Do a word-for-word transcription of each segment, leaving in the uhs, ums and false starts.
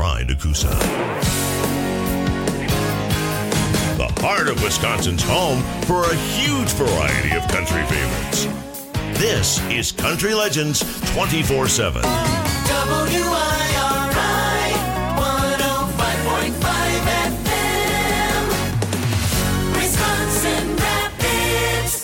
find a Coosa. The heart of Wisconsin's home for a huge variety of country favorites. This is Country Legends twenty-four seven. W I R I one oh five point five F M, Wisconsin Rapids.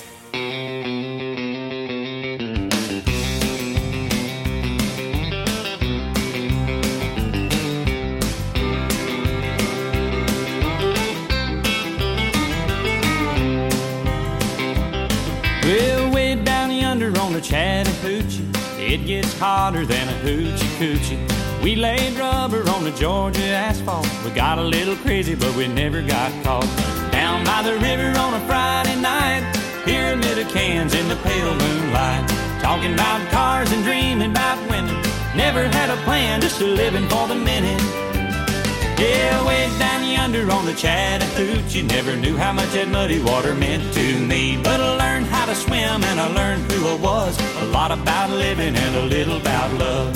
Well, way down yonder on the Chattahoochee, it gets hotter than a hoochie coochie. We laid rubber on the Georgia asphalt. We got a little crazy, but we never got caught. Down by the river on a Friday night, pyramid of cans in the pale moonlight. Talking about cars and dreaming about women. Never had a plan, just a living for the minute. Yeah, way down yonder on the Chattahoochee, never knew how much that muddy water meant to me. But I learned how to swim and I learned who I was. A lot about living and a little about love.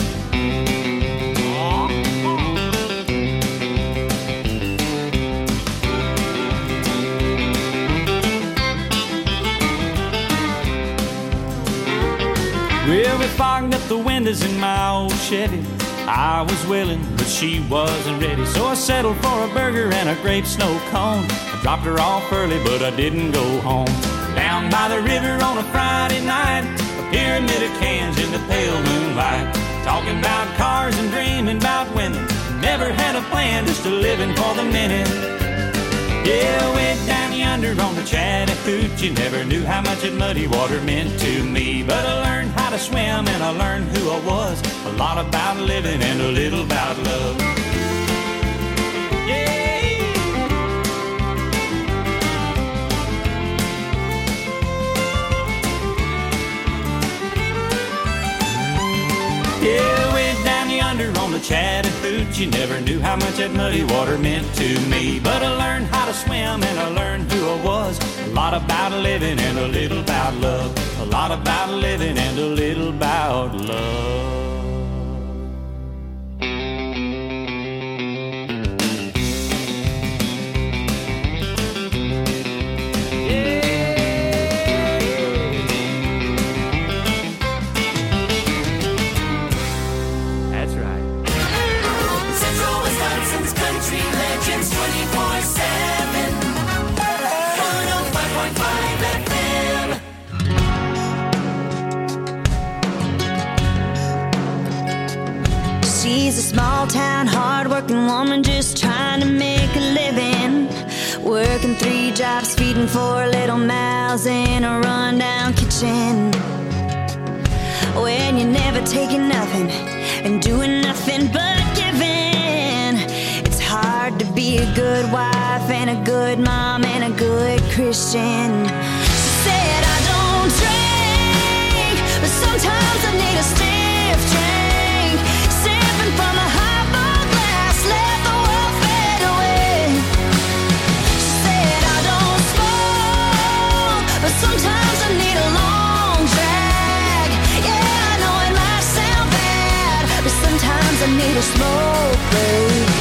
Well, we fogged up the windows in my old Chevy. I was willing, but she wasn't ready. So I settled for a burger and a grape snow cone. I dropped her off early, but I didn't go home. Down by the river on a Friday night, a pyramid of cans in the pale moonlight. Talking about cars and dreaming about women. Never had a plan, just a living for the minute. Yeah, way down yonder on the Chattahoochee, never knew how much that muddy water meant to me. But I learned how to swim and I learned who I was. A lot about living and a little about love. Yeah. Yeah, way down yonder on the Chattahoochee, never knew how much that muddy water meant to me. But I learned how to swim and I learned who I was. A lot about living and a little about love. A lot about living and a little about love. She's a small-town, hard-working woman just trying to make a living. Working three jobs, feeding four little mouths in a run-down kitchen. When you're never taking nothing and doing nothing but giving, it's hard to be a good wife and a good mom and a good Christian. She said, I don't drink, but sometimes I need a stiff drink. Sipping from a highball glass, let the world fade away. She said, I don't smoke, but sometimes I need a long drag. Yeah, I know it might sound bad, but sometimes I need a smoke break.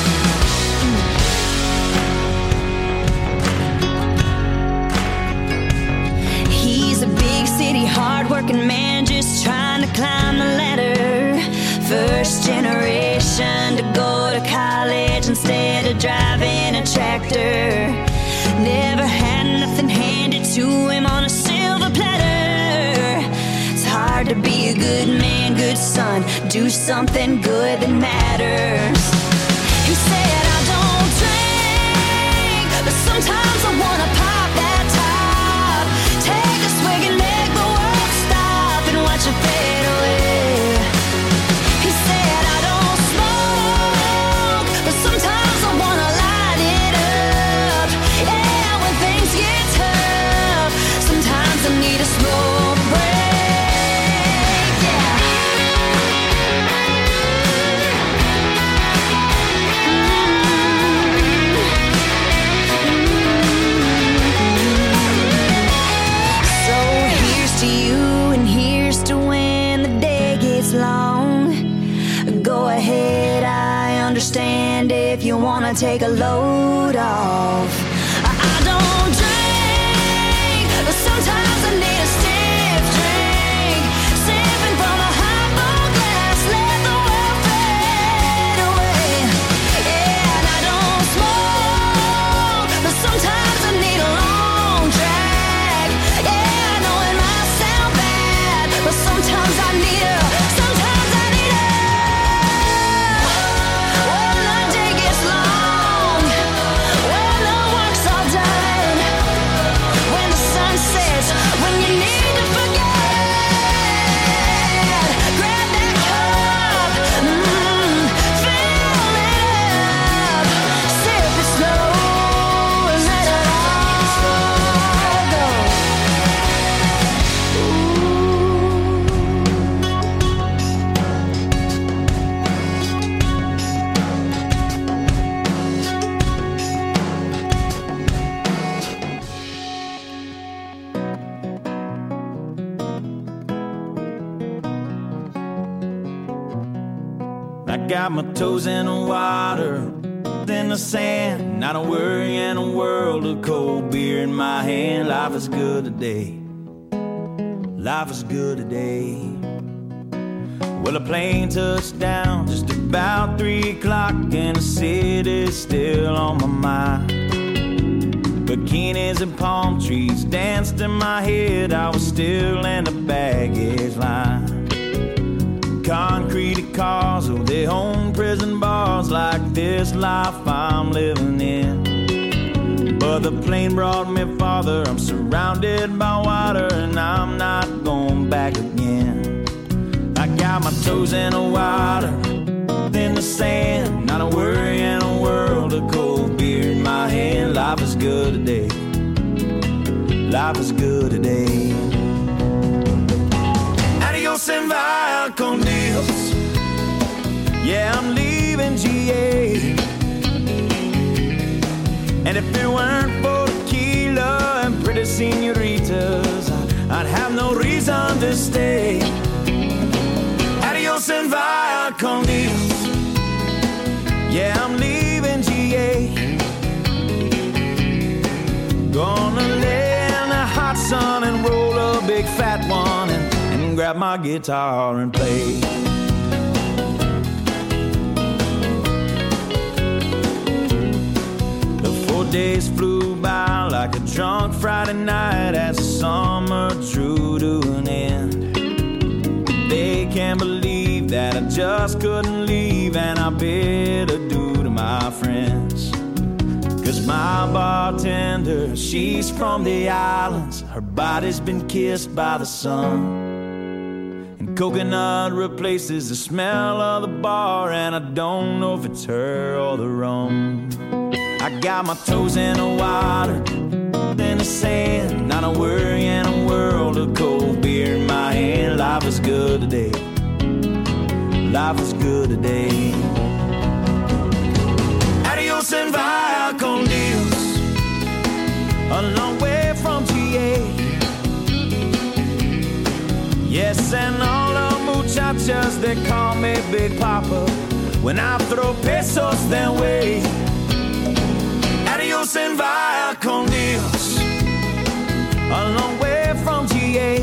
He's a big city, hard-working man just trying to climb the ladder. First generation to go to college instead of driving a tractor. Never had nothing handed to him on a silver platter. It's hard to be a good man, good son, do something good that matters. He said, I don't drink, but sometimes I wanna pop that top. Take a swig and make the world stop and watch it fade away. He said, I don't smoke, but sometimes I wanna light it up. Yeah, when things get tough, sometimes I need a smoke break. Yeah. hand if you wanna take a load off. I, I don't drink, but sometimes I need a stiff drink. Sipping from a highball glass, let the world fade away. Yeah, and I don't smoke, but sometimes I need a long drag. Yeah, I know it might sound bad, but sometimes I need a, sometimes I need a. When the day gets long, when the work's all done, when the sun sets, when you need to forget, grab that cup, mm, fill it up, sip it slow and let it all go. I got my toes in the water, in the sand, not a worry in a world of cold beer in my hand. Life is good today. Life is good today. Well, a plane touched down just about three o'clock, and the city's still on my mind. Bikinis and palm trees danced in my head. I was still in the baggage line. Concrete cars, oh, they own prison bars like this life I'm living in. But the plane brought me farther. I'm surrounded by water, and I'm not going back again. I got my toes in the water, in the sand, not a worry in a world of cold beer in my hand. Life is good today. Life is good today. Adios and via con Dios. Yeah, I'm leaving G A. And if it weren't for tequila and pretty senoritas, I'd have no reason to stay. Adios and via con Dios. Yeah, I'm leaving G A. Gonna lay in the hot sun and roll a big fat one and grab my guitar and play. The four days flew by like a drunk Friday night as the summer drew to an end. They can't believe that I just couldn't leave, and I bid adieu to my friends. Cause my bartender, she's from the islands. Her body's been kissed by the sun. Coconut replaces the smell of the bar, and I don't know if it's her or the rum. I got my toes in the water, in the sand, not a worry in a world of cold beer in my hand. Life is good today. Life is good today. Adios and via con Dios. A long way from G A. Yes, and all the muchachas, they call me Big Papa when I throw pesos their way. Adios and via con Dios. A long way from G A.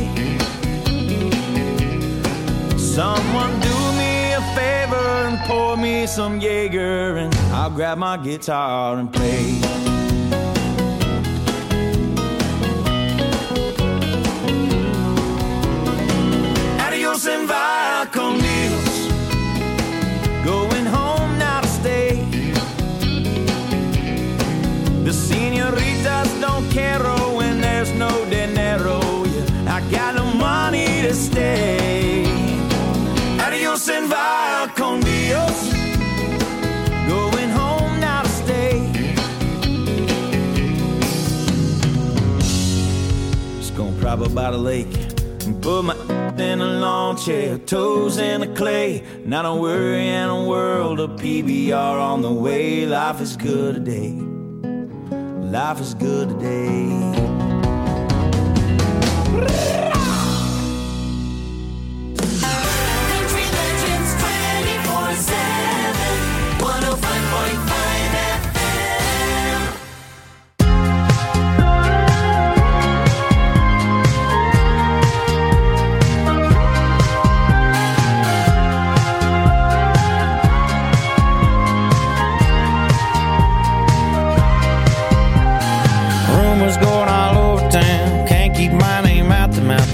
Someone do me a favor and pour me some Jaeger, and I'll grab my guitar and play. And via con Dios. Going home now to stay. The senoritas don't care when there's no dinero. Yeah, I got no money to stay. Adios and via con Dios. Going home now to stay. Just gonna prop up by the lake and put my in a lawn chair, toes in the clay, not a worry in a world of P B R on the way. Life is good today. Life is good today. Country Legends twenty-four seven, one oh five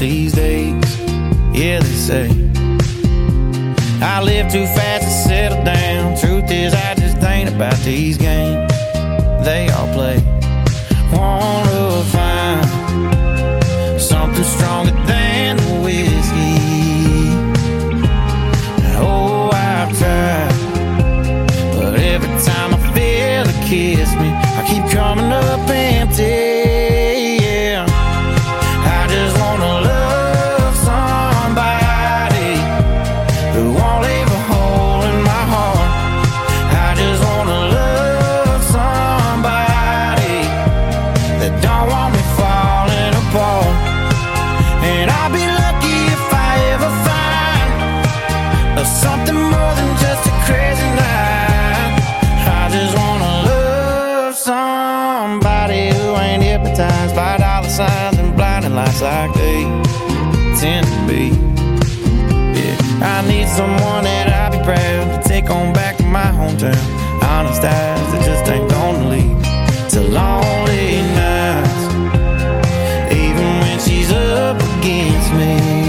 these days. Yeah, they say I live too fast to settle down. Truth is, I just ain't about these games they all play. Wanna find something stronger than the whiskey. Oh, I've tried, but every time I feel it kiss me, I keep coming up empty. Yeah, I just wanna love somebody who won't leave a hole in my heart. I just wanna love somebody that don't want me falling apart. And I'll be lucky if I ever find something more than just a crazy night. I just wanna love somebody who ain't hypnotized by dollar signs and blinding lights like they tend to be. Yeah, I need someone that I'll be proud to take on back to my hometown. Honest eyes that just ain't gonna lead to lonely nights, even when she's up against me.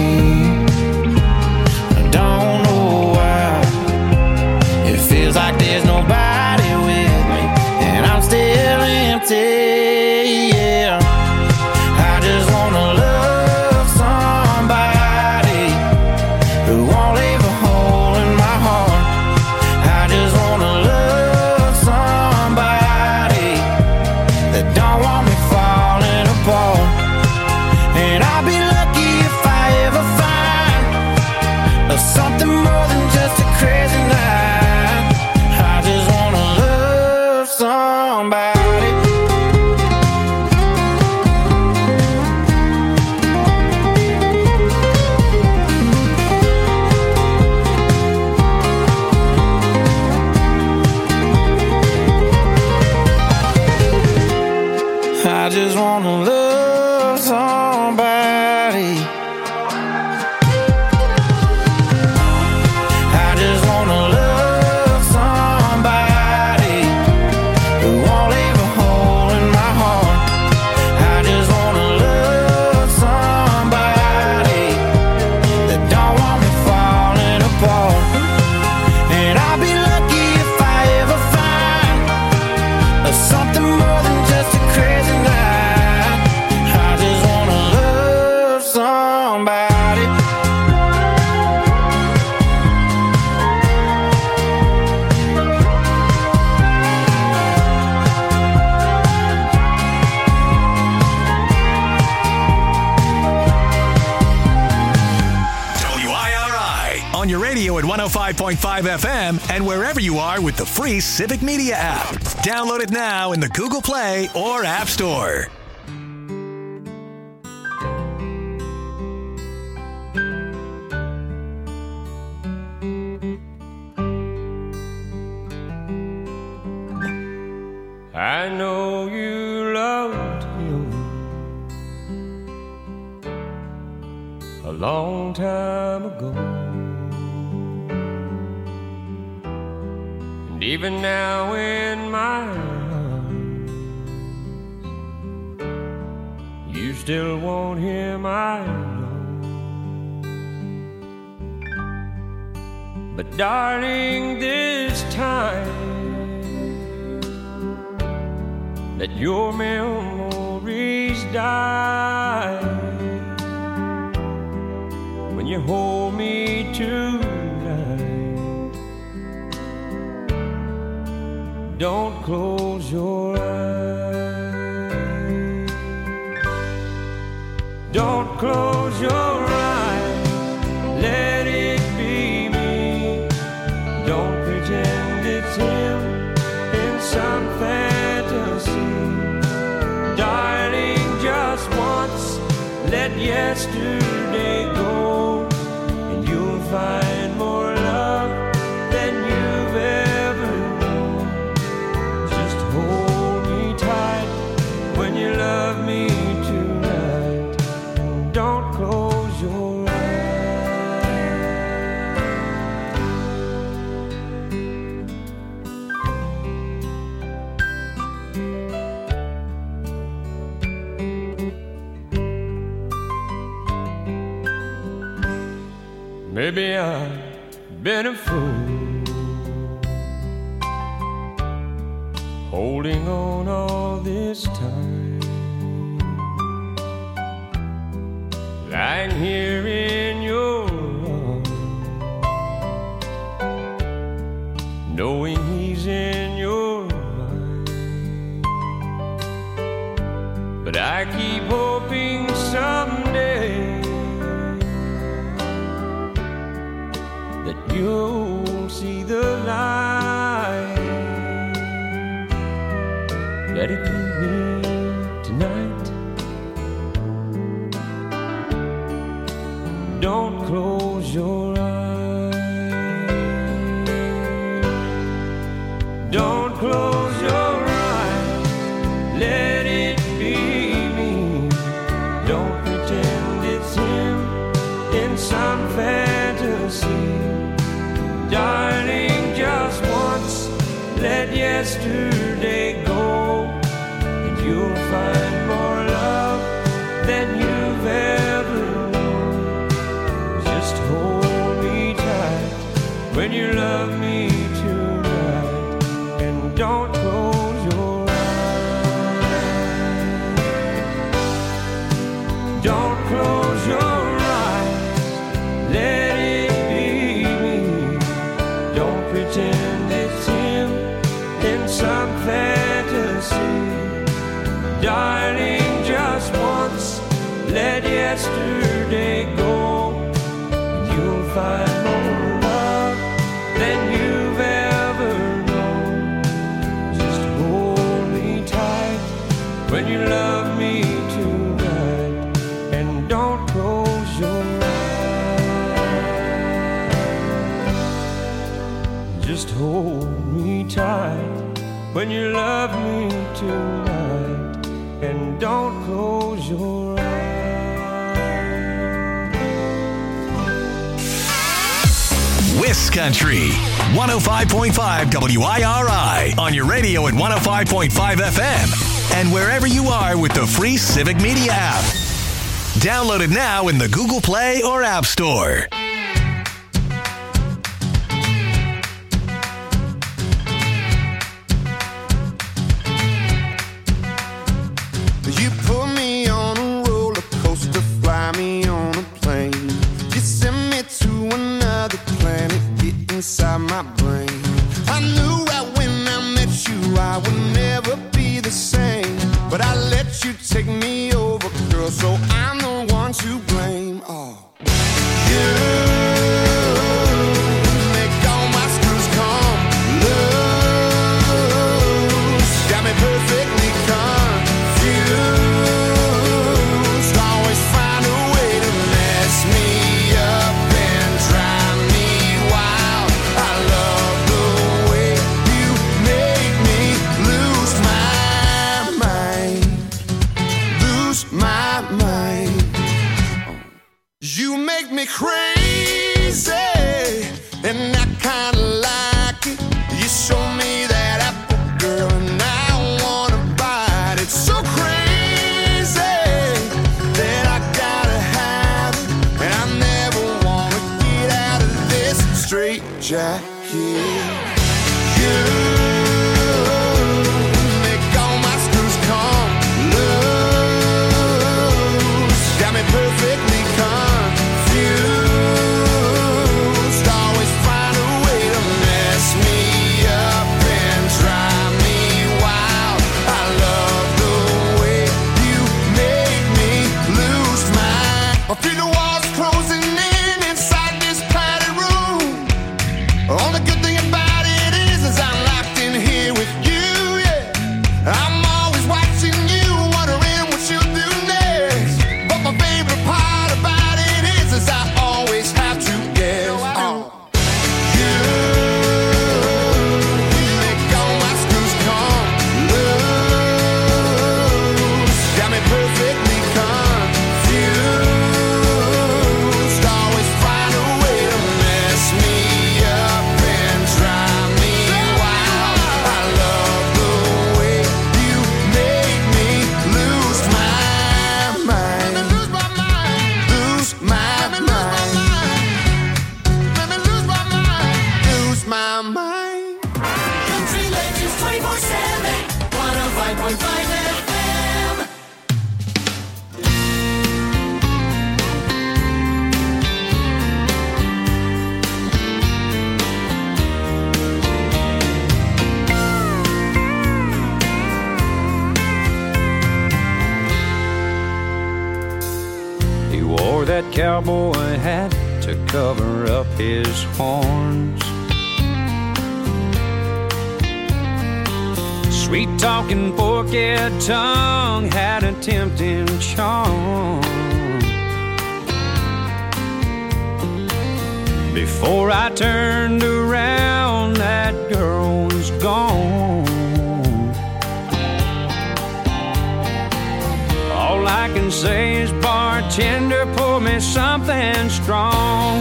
I don't know why it feels like there's nobody with me, and I'm still empty. Yeah, I just wanna love somebody who won't leave a hole in my heart. I just wanna love somebody that don't want me falling apart. And I'll be lucky if I ever find something more than just a crazy night. I just wanna love somebody. I just wanna love somebody. I just wanna love somebody who won't leave a hole in my heart. I just wanna love somebody that don't want me falling apart. And I'll be lucky if I ever find something more than just a crazy night. I just wanna love somebody. W I R I on your radio at one oh five point five F M and wherever you are with the free Civic Media app. Download it now in the Google Play or App Store. I know you loved him a long time ago, and even now in my arms, you still want him, I know. But darling, this time let your memories die when you hold me tonight. Don't close your eyes. Don't close your eyes. Let it be me. Don't pretend it's him in some fantasy. Darling, just once, let yesterday go, and you'll find more love than you've ever known. Just hold me tight when you love me tonight. Don't Maybe I've been a fool, holding on all this time, lying here in your arms, knowing he's in your mind. But I keep hoping someday that you'll see the light. Let it be me tonight. Don't close your eyes. Don't close your eyes. Let it be me. Don't pretend it's him in some fantasy. Darling, just once, let yesterday go, and you'll find more love than you've ever known. Just hold me tight when you love me tonight, and don't close your eyes. Don't close your eyes. Let it pretend it's him in some fantasy. Darling, just once, let yesterday go, and you'll find more love than you've ever known. Just hold me tight when you love me tonight, and don't close your eyes. Just hold me tight when you love me tonight, and don't close your eyes. Wiss Country, one oh five point five W I R I, on your radio at one oh five point five F M, and wherever you are with the free Civic Media app. Download it now in the Google Play or App Store. You put me on a roller coaster, fly me on a plane. You send me to another planet, get inside my brain. I knew right when I met you I would never be the same, but I let you take me over, girl, so I'm the one to blame. Oh, you make all my screws come loose, got me perfectly confused, always find a way to mess me up and drive me wild. I love the way you make me lose my mind, lose my mind. You make me crazy, and I kinda like it. You show me that apple, girl, and I wanna bite it. So crazy that I gotta have it, and I never wanna get out of this straight jacket. You make all my screws come loose, got me perfectly confused, always find a way to mess me up and drive me wild. I love the way you make me lose my. I feel the walls closing in inside this padded room. Only good thing about five point five F M. He wore that cowboy hat to cover up his horns. Sweet-talking forked tongue had a tempting charm. Before I turned around, that girl was gone. All I can say is, bartender, pour me something strong.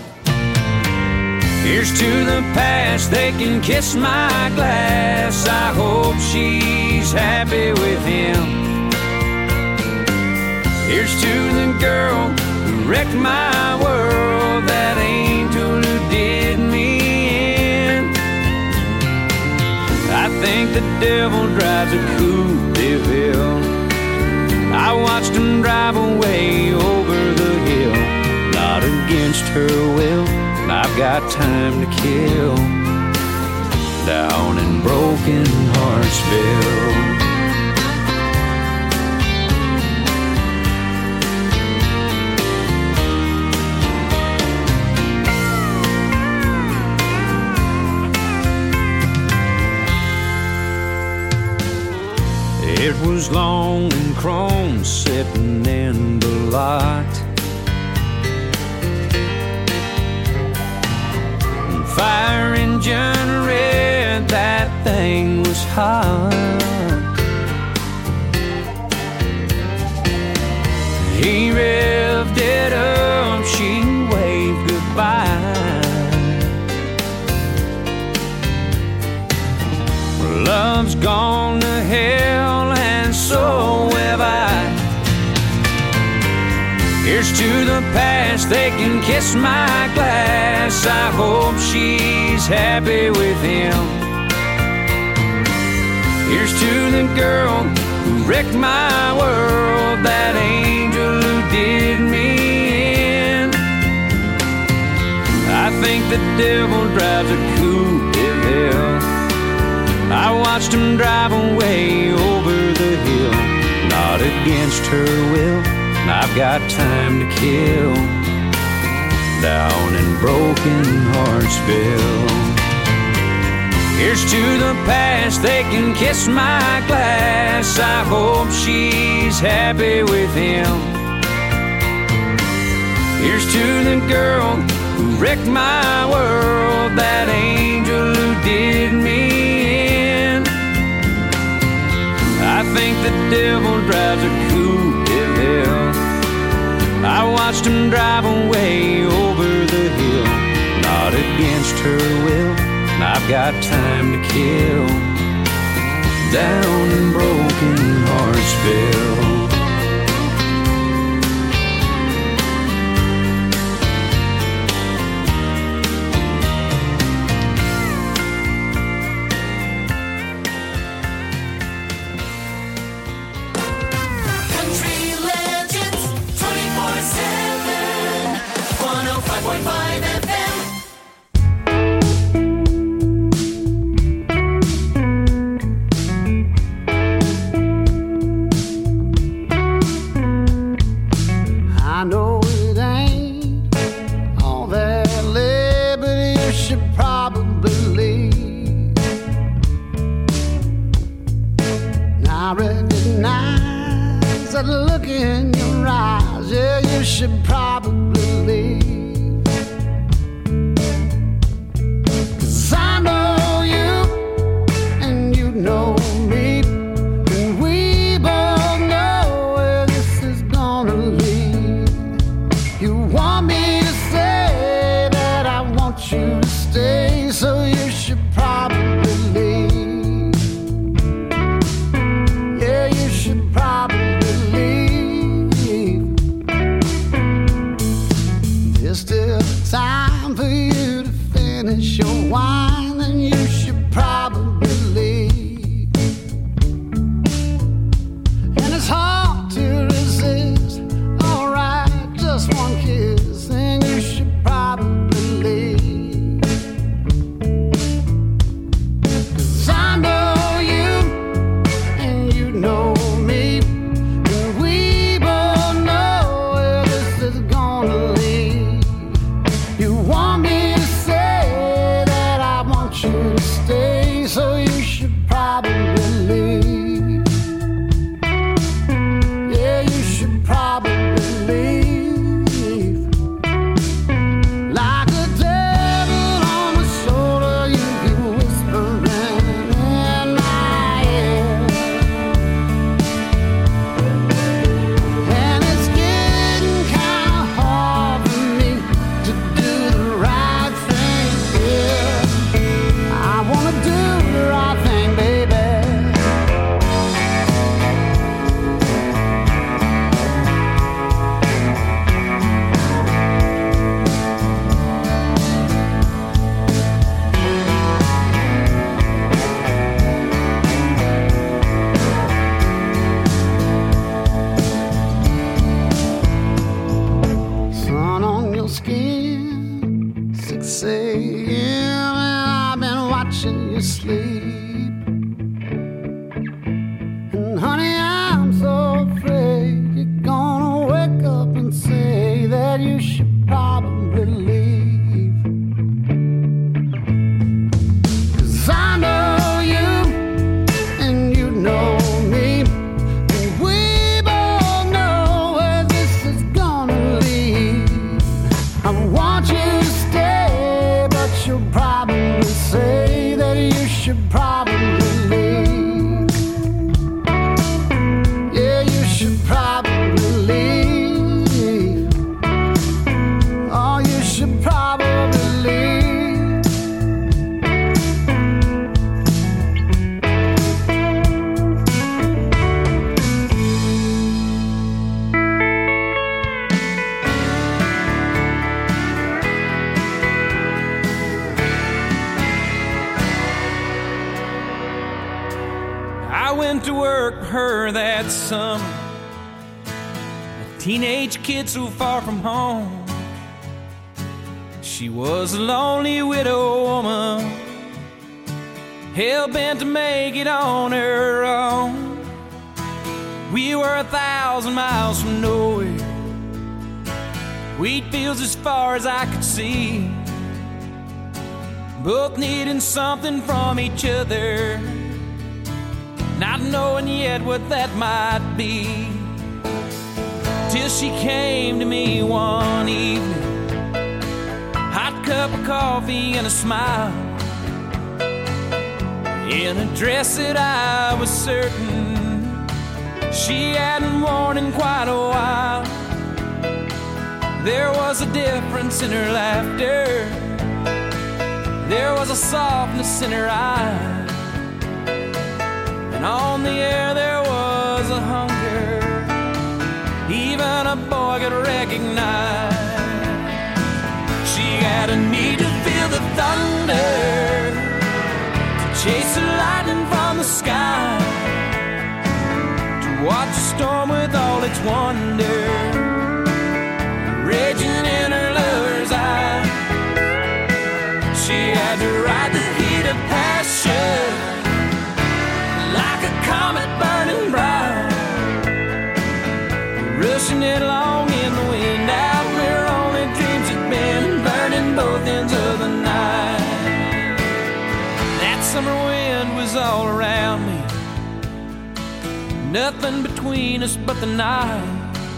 Here's to the past, they can kiss my glass. I hope she's happy with him. Here's to the girl who wrecked my world, that angel who did me in. I think the devil drives a coupe de ville. I watched him drive away over the hill, not against her will. I've got time to kill down in Broken Heartsville. It was long and chrome sitting in the lot. Fire engine red, that thing was hot. He revved it up, she waved goodbye. Love's gone to hell and so have I. Here's to the past, they can kiss my glass. I hope she's happy with him. Here's to the girl who wrecked my world, that angel who did me in. I think the devil drives a coupe de ville. I watched him drive away over the hill, not against her will. I've got time to kill down in Broken Heartsville. Here's to the past, they can kiss my glass. I hope she's happy with him. Here's to the girl who wrecked my world, that angel who did me in. I think the devil drives a coupe de ville. I watched him drive away over the hill, not against her will. I've got time to kill down in Broken Heartsville. finish your wine, then you should probably leave. I went to work for her that summer, a teenage kid so far from home. She was a lonely widow woman, hell-bent to make it on her own. We were a thousand miles from nowhere, wheat fields as far as I could see, both needing something from each other, not knowing yet what that might be. Till she came to me one evening, hot cup of coffee and a smile, in a dress that I was certain she hadn't worn in quite a while. There was a difference in her laughter, there was a softness in her eyes, and on the air there was a hunger even a boy could recognize. She had a need to feel the thunder, to chase the lightning from the sky, to watch a storm with all its wonder raging in her lover's eye. She had to ride the heat of passion like a comet burning bright, rushing it along in the wind out where only dreams had been, burning both ends of the night. That summer wind was all around me, nothing between us but the night.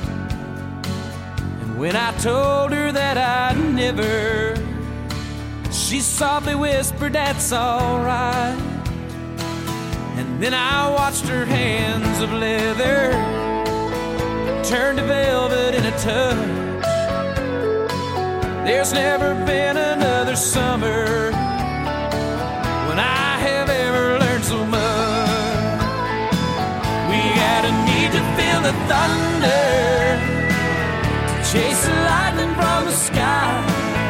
And when I told her that I'd never, she softly whispered, "That's all right." And then I watched her hands of leather turn to velvet in a touch. There's never been another summer when I have ever learned so much. We had a need to feel the thunder, to chase the lightning from the sky,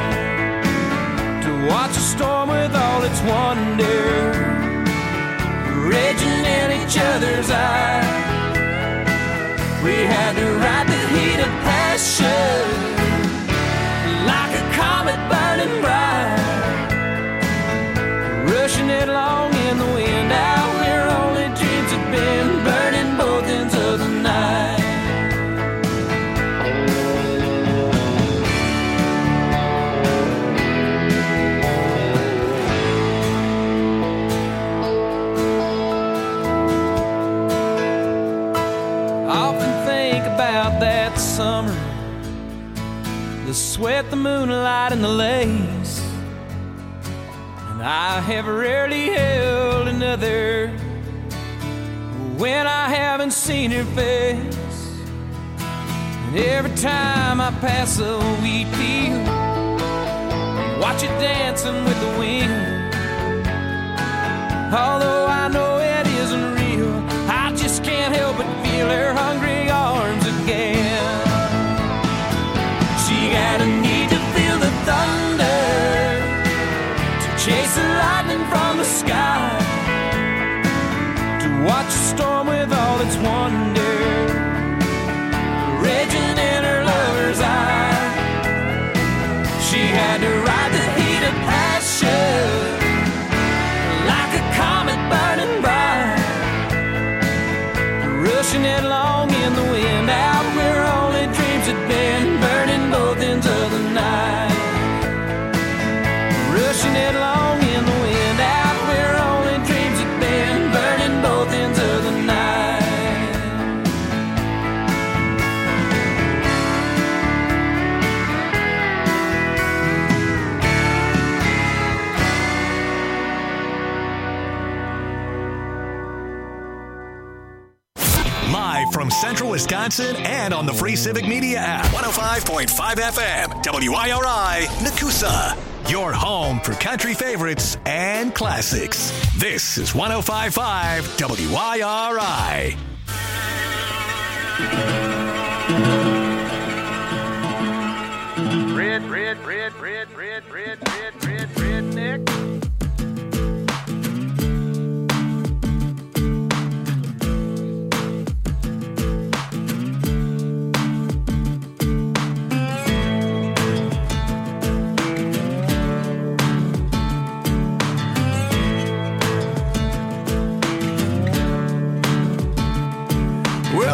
to watch a storm with all its wonder raging in each other's eyes. We had to ride the heat of passion like a comet burning bright, rushing it along in the wind out where only dreams had been, burning both ends of the night. That summer, the sweat, the moonlight, and the lace, and I have rarely held another when I haven't seen her face. And every time I pass a wheat field, watch it dancing with the wind, although I know it isn't real, I just can't help but feel her hungry arms again. She had a need to feel the thunder, to chase the lightning from the sky, to watch a storm with all its wonder raging in her lover's eye. She had to ride the heat of passion like a comet burning bright, rushing it along in the wind out where only dreams had been, burning both ends of the night, rushing it along in the wind out where only dreams had been, burning both ends of the night. Live from Central Wisconsin and on the Free Civic Media app. one oh five point five F M, W I R I, Nakusa. Your home for country favorites and classics. This is one oh five point five W I R I. Red, red, red, red, red, red, red, red, redneck.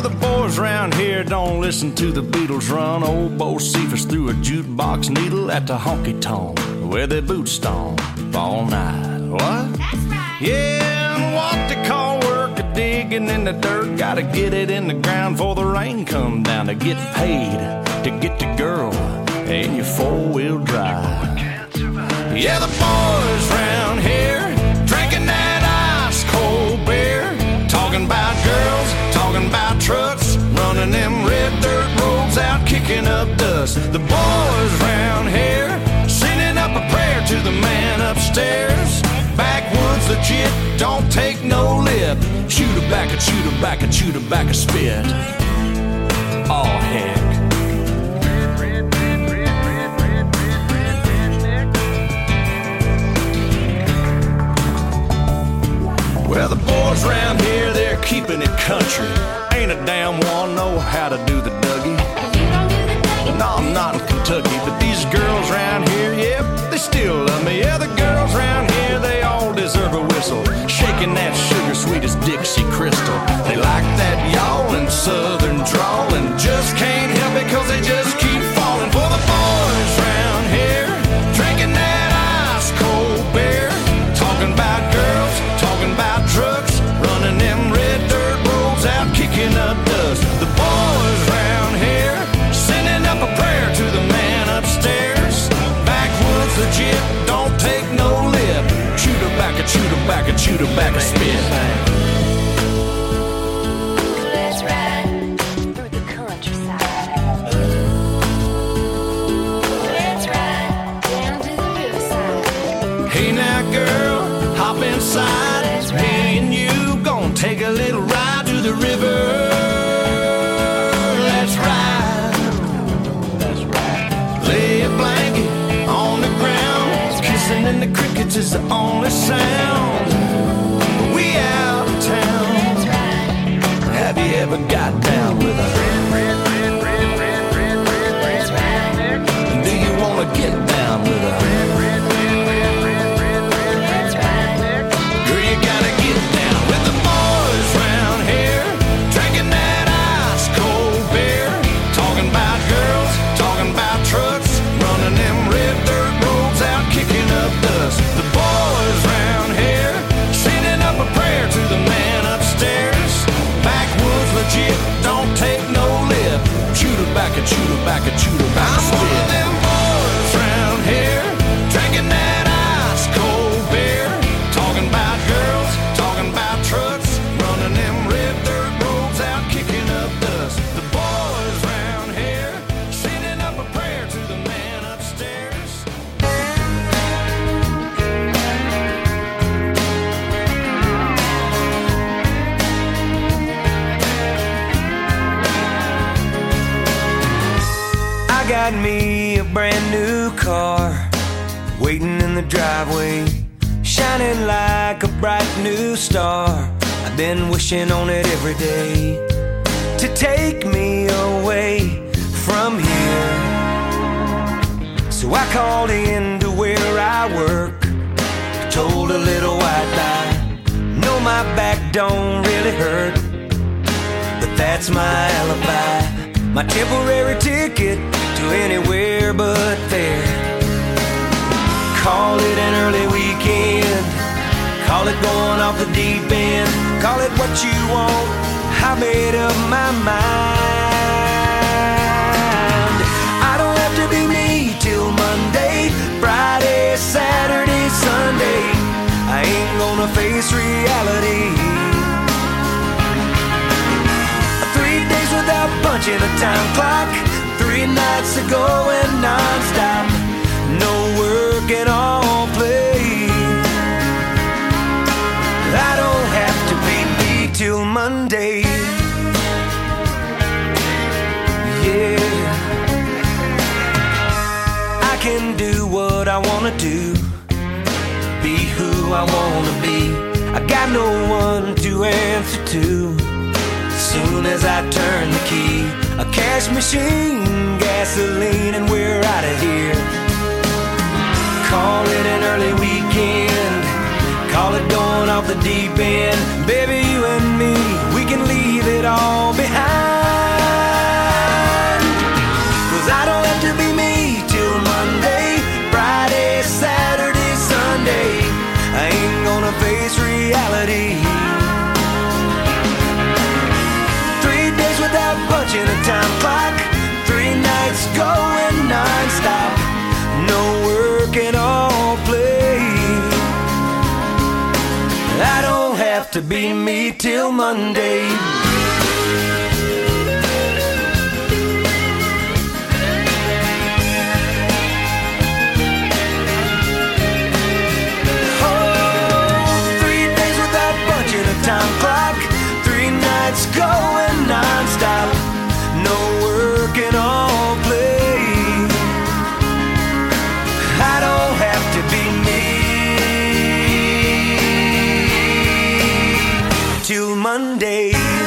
the boys round here don't listen to the Beatles run. Old Bo Cephas threw a jukebox needle at the honky-tonk where they boot stomp all night. What? That's right. Yeah, and what they call work a digging in the dirt. Gotta get it in the ground before the rain come down to get paid, to get the girl in your four-wheel drive. Yeah, the boys round here drinking that ice-cold beer, talking about girls, talking about trucks, running them red dirt roads out, kicking up dust. The boys round here sending up a prayer to the man upstairs. Backwoods legit, don't take no lip. Shoot her back and shoot her back and shoot her back a spit. Oh, heck. Well, the boys round here, they're keeping it country. Ain't a damn one know how to do the Dougie. No, I'm not in Kentucky, but these girls round here, yep, they still love me. Yeah, the girls round here, they all deserve a whistle, shaking that sugar sweet as Dixie Crystal. They like that yawling southern drawl and just can't help it cause they just keep falling for the boys round here, drinking that ice cold beer, talking about girls, talking about trucks, running them red dirt roads out, kicking up dust. The boys round here sending up a prayer to the man upstairs. Backwoods legit, don't take no lip. Shoot her back and shoot her back and shoot her back and spit. Let's ride through the countryside. Let's ride down to the riverside. Hey now girl, hop inside. Me and you gonna take a little ride to the river. Let's ride. That's right. Lay a blanket on the ground. Kissing in the crickets is the only sound. We out of town. Have you ever got down with a do you wanna get down with a girl, you gotta get down with the boys round here, drinking that ice cold beer, talking about girls, talking about trucks, running them red dirt roads out, kicking up dust. The boys round here sending up a prayer to the man upstairs. Backwoods legit, don't take no lip. Shoot her back and shoot her back and shoot her back. I'm one of them boys round here, drinking that ice cold beer, talking about girls, talking about trucks, running them red dirt roads out, kicking up dust. The boys round here sending up a prayer to the man upstairs. I got me a brand new car waiting in the driveway, shining like a bright new star. I've been wishing on it every day to take me away from here. So I called in to where I work, told a little white lie. No, my back don't really hurt, but that's my alibi, my temporary ticket to anywhere but there. Call it an early weekend, call it going off the deep end, call it what you want, I made up my mind. I don't have to be me till Monday, Friday, Saturday, Sunday. I ain't gonna face reality. Three days without punching a time clock, three nights ago and non-stop, no work and all play. I don't have to be me till Monday. Yeah, I can do what I wanna do, be who I wanna be. I got no one to answer to. Soon as I turn the key, a cash machine, gasoline, and we're out of here. Call it an early weekend, call it going off the deep end. Baby, you and me, we can leave it all behind. to be me till Monday. Time clock, three nights going non-stop, no work and all play. I don't have to be me till Monday.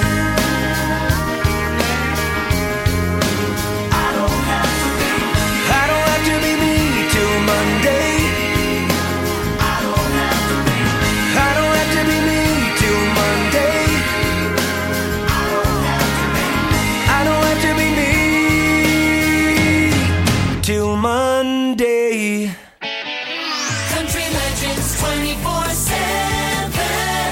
I don't have to be, I don't have to be me till Monday. I don't have to be, I don't have to be me till Monday. I don't have to be, I don't have to be me till Monday. Country Legends twenty-four seven.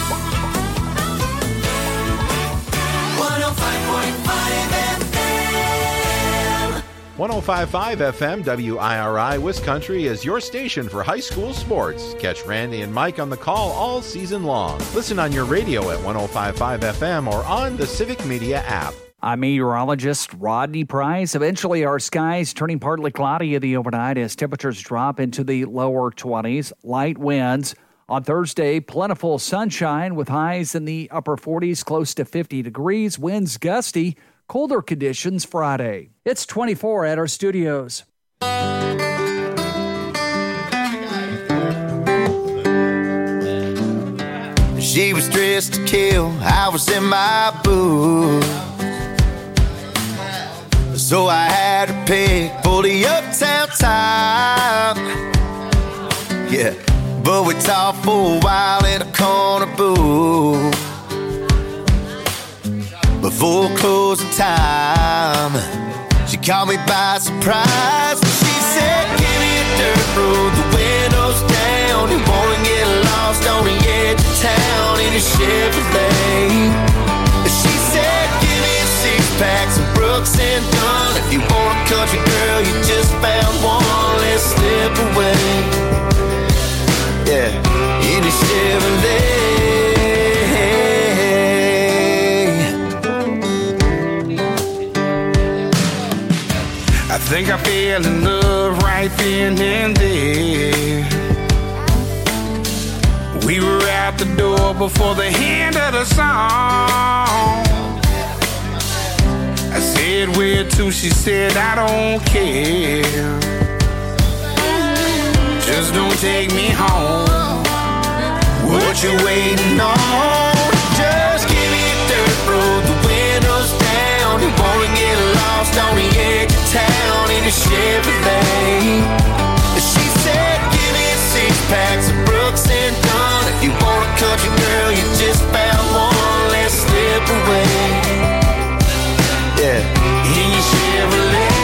one oh five point five F M. one oh five point five F M W I R I Wisconsin is your station for high school sports. Catch Randy and Mike on the call all season long. Listen on your radio at one oh five point five F M or on the Civic Media app. I'm meteorologist Rodney Price. Eventually, our skies turning partly cloudy in the overnight as temperatures drop into the lower twenties. Light winds. On Thursday, plentiful sunshine with highs in the upper forties, close to fifty degrees. Winds gusty. Colder conditions Friday. It's twenty-four at our studios. She was dressed to kill, I was in my boots. So I had to pick for the uptown time. Yeah, but we talked for a while in a corner booth. Before closing time, she caught me by surprise. She said, give me a dirt road, the windows down. You wanna get lost on the edge of town in a Chevrolet. She said, give me a six-pack, some Brooks and Dunn. If you want a country girl, you just found one. Let's slip away. Yeah, in a Chevrolet. I think I fell in love right then and there. We were out the door before the end of the song. I said, where to? She said, I don't care. Just don't take me home. What you waiting on? Just give me a dirt road, the windows down. You wanna get lost on the edge of town in a Chevrolet. She said, give me a six-pack, some Brooks and Dunn. If you want a country girl, you just found one. Let's slip away. Yeah, in your Chevrolet.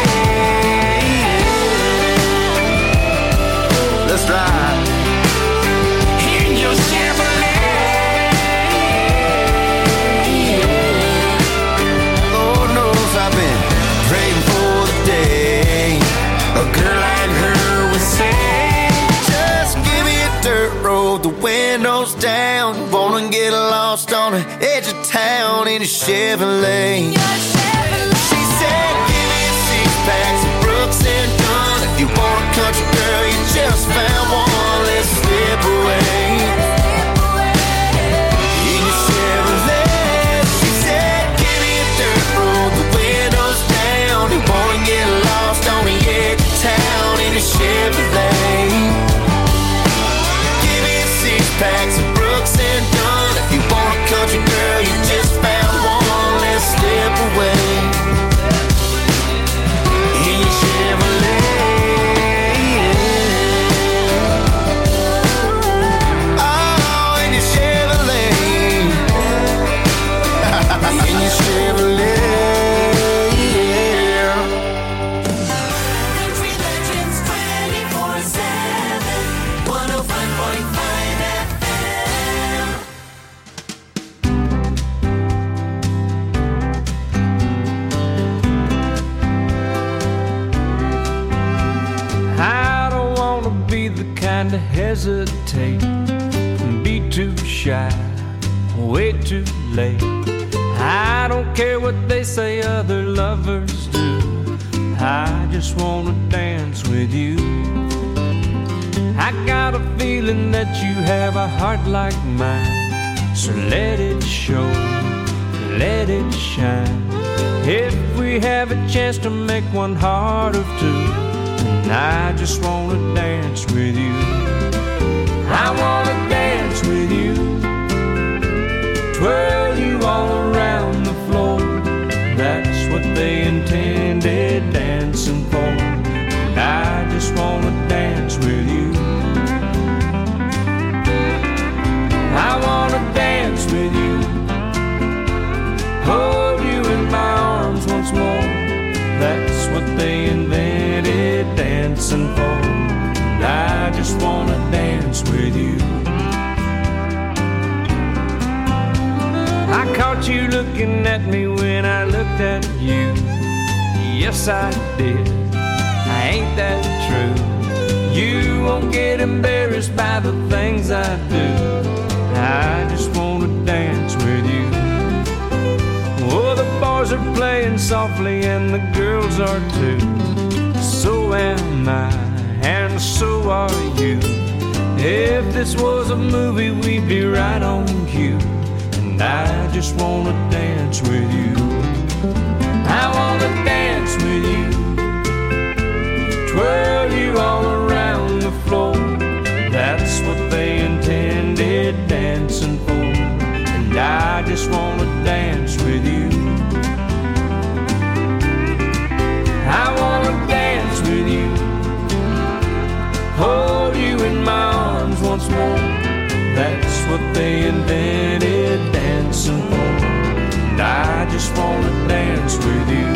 Let's ride. In your Chevrolet. Lord knows I've been praying for the day a girl like her would say, just give me a dirt road, the windows down. Wanna get lost on the edge of town in a Chevrolet. She said, give me a six-pack, some Brooks and Dunn. If you want a country girl, you just found one. Let's slip away. In your Chevrolet. She said, give me a dirt road, the windows down. You wanna get lost on the edge of town in a Chevrolet. Give me a six-pack, some Brooks and Dunn. If you want a country girl, you just found one. Let's slip away. In your Chevrolet. Oh, in your Chevrolet. In your Chevrolet. Country Legends twenty-four seven. one oh five point five F M. I don't wanna be the kind to hesitate and be too shy way too late. I don't care what they say other lovers do. I just wanna dance with you. I got a feeling that you have a heart like mine, so let it show, let it shine. If we have a chance to make one heart of two, and I just wanna dance with you. I wanna dance with you, twirl you all around the floor. That's what they intended dancing for, and I just wanna dance with you. I wanna dance with you, hold you in my arms once more. That's what they invented dancing for, and I just wanna dance with you. I caught you looking at me when I looked at you. Yes, I did. Ain't that true? You won't get embarrassed by the things I do. I just wanna dance with you. Oh, the boys are playing softly and the girls are too. So am I, and so are you. If this was a movie, we'd be right on cue. And I just wanna dance with you. I wanna dance with you, twirl you all around the floor. That's what they intended dancing for, and I just wanna dance with you. I wanna dance with you, hold you in my arms once more. That's what they invented dancing for, and I just wanna dance with you.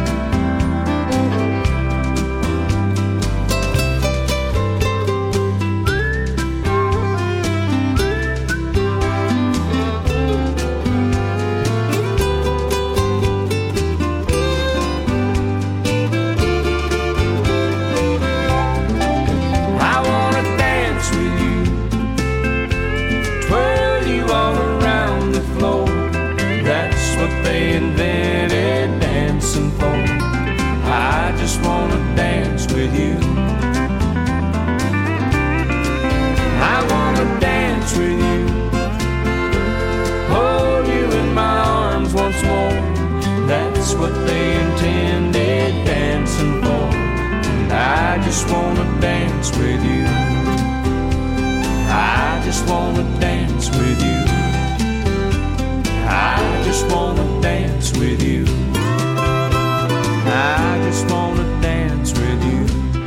They invented dancing for, I just wanna dance with you. I wanna dance with you, hold you in my arms once more. That's what they intended dancing for, and I just wanna dance with you. I just wanna dance with you. I just wanna dance with you. I just wanna dance with you.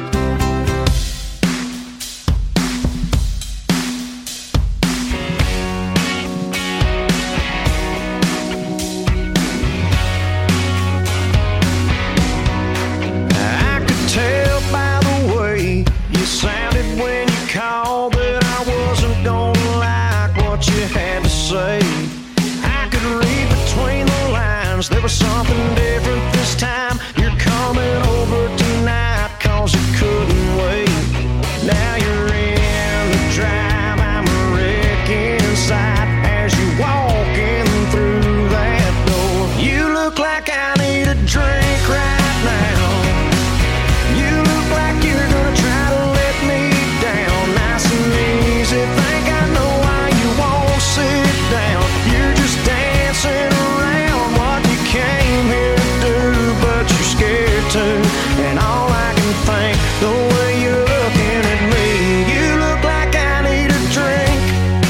I could tell by the way you sounded when you called that I wasn't gonna like what you had to say. Read between the lines, there was something different this time. You're coming over tonight cause you couldn't wait. Now you're in the drive, I'm a wreck inside as you walking through that door. You look like I need a drink right now. You look like you're gonna try to let me down nice and easy. Think I know why you won't sit down. You're just dancing around what you came here to do, but you're scared to. And all I can think, the way you're looking at me, you look like I need a drink.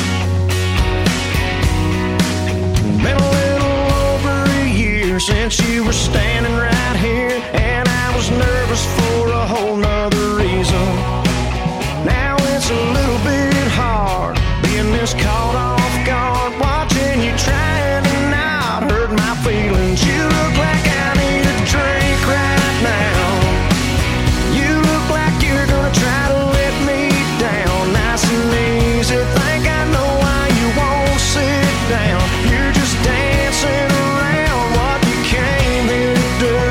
Been a little over a year since you were standing right here, and I was nervous for a whole nother reason. Now it's a little bit hard being this caught off guard, watching you trying to not hurt my feelings. You look like I need a drink right now. You look like you're gonna try to let me down nice and easy. Think I know why you won't sit down. You're just dancing around what you came here to do.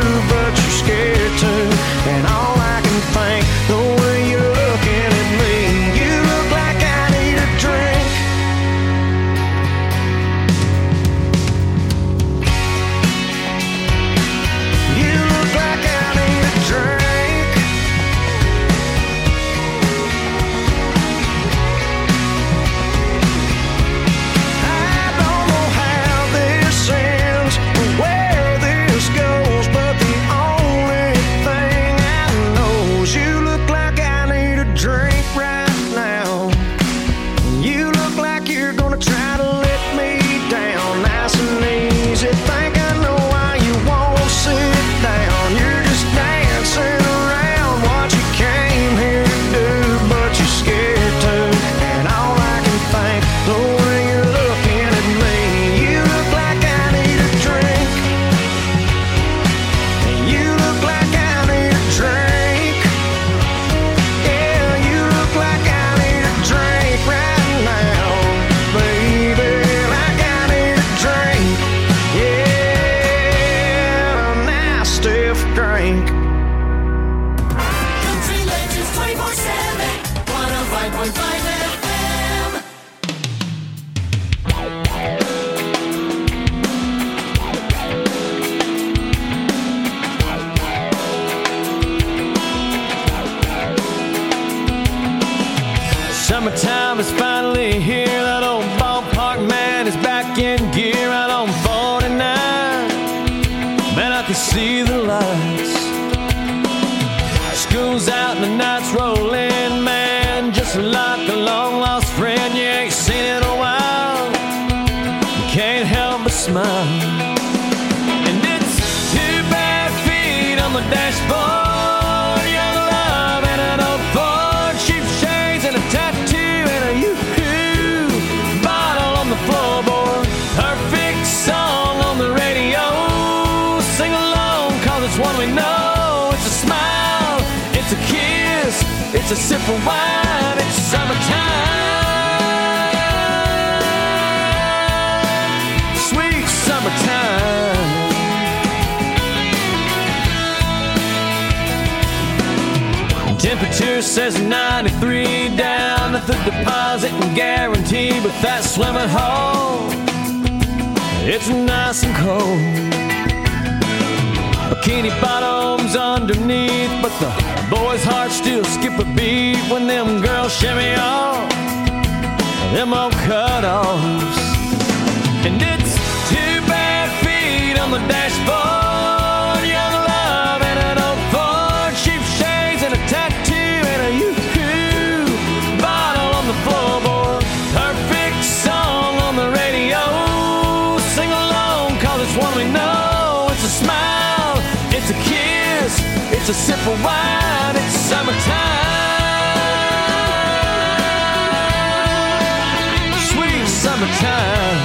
second gear out on forty-nine. Man, I can see the lights. School's out and the night's rolling, man. Just like a long-lost friend you ain't seen in a while. You can't help but smile. And it's two bare feet on the dashboard, young love and an old Ford, cheap shades and a tattoo and a yoo-hoo bottle on the floorboard. Perfect song on the radio. Sing along, cause it's one we know. It's a smile, it's a kiss, it's a sip of wine, it's summertime. Sweet summertime. Temperature says ninety-three down at the deposit and guarantee, but that swimming hole, it's nice and cold. Bikini bottoms underneath, but the boys' hearts still skip a beat when them girls shimmy off them old cutoffs. And it's two bare feet on the dashboard, young love and an old Ford, cheap shades and a tattoo and a yoo-hoo bottle on the floorboard. Perfect song on the radio. Sing along, cause it's one we know. It's a smile, it's a kiss, it's a sip of wine, it's summertime. Sweet summertime.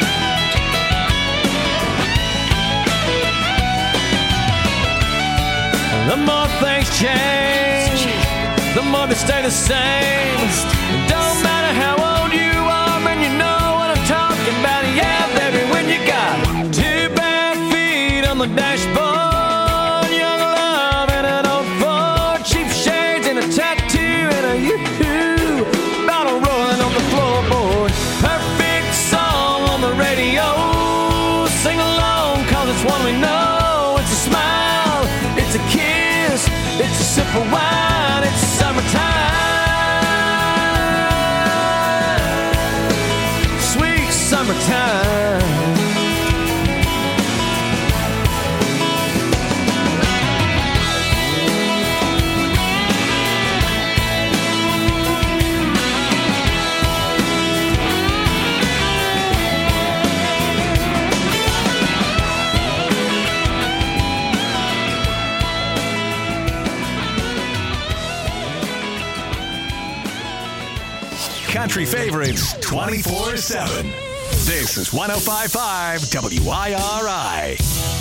The more things change, the more they stay the same. Don't matter how old you are, man, you know what I'm talking about. Yeah, baby, when you got two bare feet on the dashboard, young love and an old Ford, cheap shades and a tattoo and a yoo-hoo bottle rolling on the floorboard. Perfect song on the radio. Sing along, cause it's one we know. It's a smile, it's a kiss, it's a sip of wine, it's summertime. Sweet summertime. Country favorites twenty-four seven. This is one oh five point five W I R I.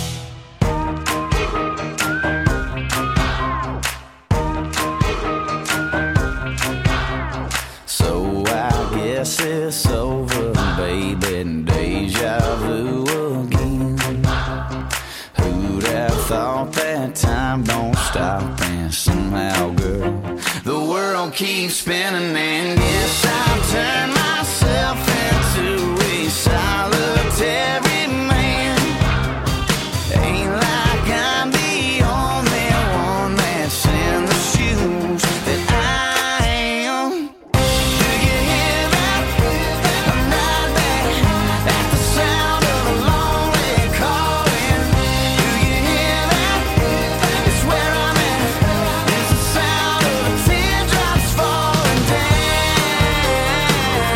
So I guess it's over, baby, deja vu again. Who'd have thought that time don't stop, and somehow, girl, the world keeps spinning, and guess I've turned myself into a solitary man. Ain't like I'm the only one that's in the shoes that I am. Do you hear that? I'm right back at the sound of a lonely calling. Do you hear that? It's where I'm at. It's the sound of the teardrops falling down.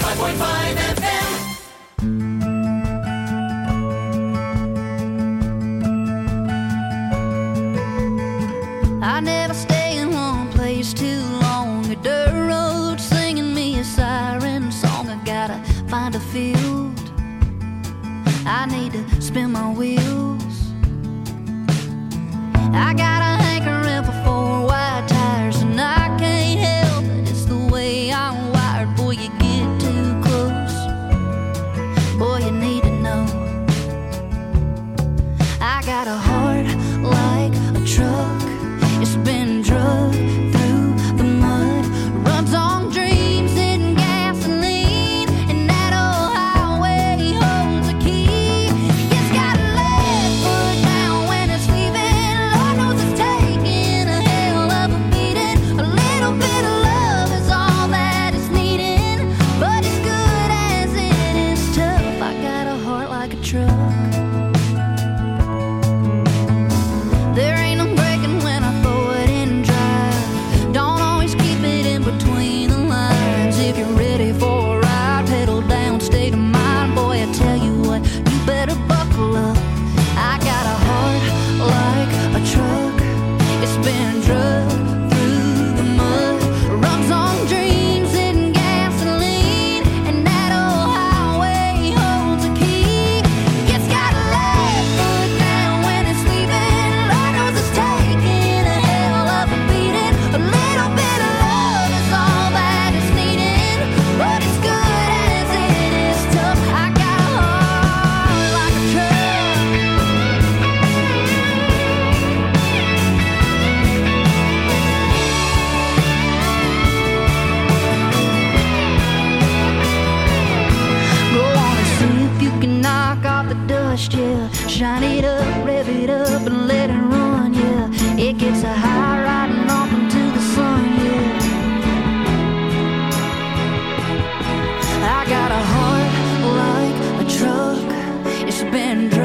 five point five F M. I never stay in one place too long. A dirt road singing me a siren song. I gotta find a field. I need to spin my wheels. I got a hankering for four white tires, and I can't help it. It's the way I'm wired. Boy, you get too close. Boy, you need to know. I got a heart like a truck. It's been drugged through the mud, runs on dreams and gasoline, and that old highway holds a key. It's got a left foot down when it's leaving. Lord knows it's taking a hell of a beating. A little bit of love is all that it's needing, but as good as it is tough, I got a heart like a truck. There ain't no breaking when I throw it in drive. Don't always keep it in between the lines. If you're ready for a ride, pedal down, state of mind. Boy, I tell you what, you better buckle up. I got a heart like a truck. It's been drugged through the mud, runs on dreams and gasoline, and that old highway holds a key. It's got a left foot down when it's leaving. Lord knows it's taking a hell of a beating. A little bit of love is all that it's needing, but as good as it is tough, I got a heart like a truck. Go on and see if you can knock off the dust, yeah. Shine it up, rev it up, and let it run, yeah. It gets a high riding off into the sun, yeah. I got a heart like a truck. It's been